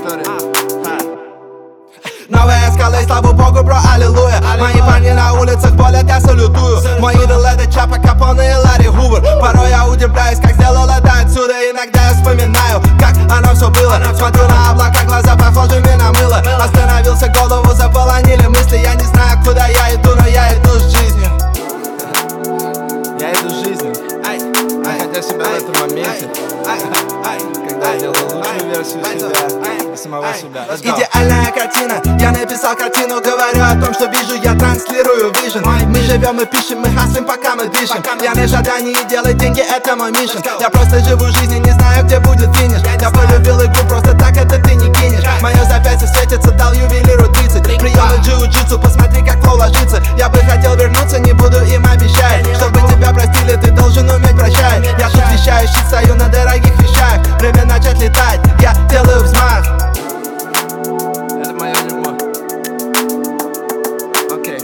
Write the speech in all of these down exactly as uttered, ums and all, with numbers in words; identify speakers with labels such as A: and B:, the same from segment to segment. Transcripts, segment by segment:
A: история.
B: Новая скала, и слава богу, бро, аллилуйя. Мои парни на улицах болят, я салютую. Мой идол это Чапа Капоне и Ларри Хувер. Порой я удивляюсь, как сделал это отсюда. Иногда я вспоминаю, как оно все было. Смотрю на облака, глаза похожими на мыло. Остановился, голову заполонили мысли. Я не знаю, куда я иду, но я иду с жизнью.
A: Я иду с жизнью. Находя себя в этом моменте, когда я делаю лучшую версию себя и самого себя.
B: Идеальная картина, я написал картину. Говорю о том, что вижу, я транслирую вижен. Мы живем и пишем, мы хаслим, пока мы дышим. Я на жадании делать деньги, это мой миссион. Я просто живу жизнь и не знаю, где будет финиш. Я полюбил игру, просто так это ты не кинешь. Мое запястье светится, дал ювелиру тридцать. Приемы джиу-джитсу, посмотри, как флоу ложится. Я бы хотел вернуться, не буду им обещать. Чтобы тебя простили, ты должен уметь прощать. Я тут вещаю, щит стою на дорогих вещах. Время начать летать, я делаю взмах.
A: Это мое дерьмо. Окей.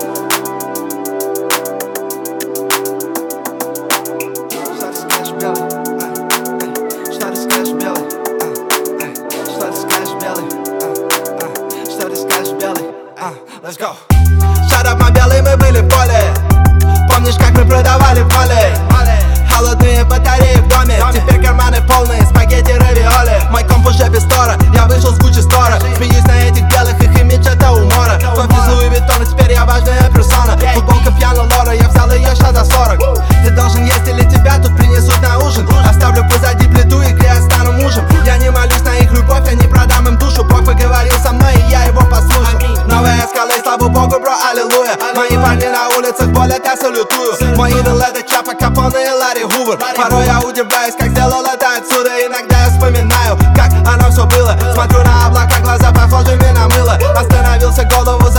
B: Что ты скажешь, белый? Что ты скажешь, белый? Что ты скажешь, белый? Что ты скажешь, белый? Let's go. Shut up, my белый, мы были в поле. Помнишь, как мы продавали в моле? Холодные батареи в доме, теперь карманы полные, спагетти, равиоли. Мой комп уже без стора, я вышел с Гуччи стора. Смеюсь на этих белых, их имидж это умора. Твой физ Луи Виттон, теперь я важная персона. Футболка пьяна Лора, я взял ее ща за сорок. Ты должен есть или тебя тут принесут на ужин. Оставлю позади плиту, игре я стану мужем. Я не молюсь на их любовь, я не продам им душу. Бог поговорил со мной, и я его послушал. Новая скала, и слава богу, бро, аллилуйя. Мои парни на улицах болят, я салютую. Мой идол это Чапа Капоне и Ларри Хувер. Порой я удивляюсь, как сделал это отсюда. Иногда я вспоминаю, как оно все было. Смотрю на облака, глаза похожими на мыло. Остановился, голову